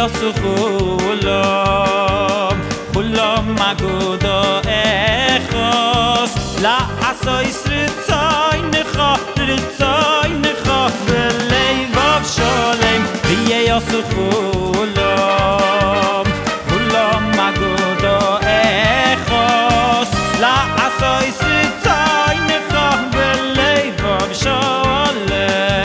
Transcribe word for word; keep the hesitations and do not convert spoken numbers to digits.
ויעשו חולם חולם מגודו אחוס לעשויס רצוינך רצוינך בלבב שלם ויעשו חולם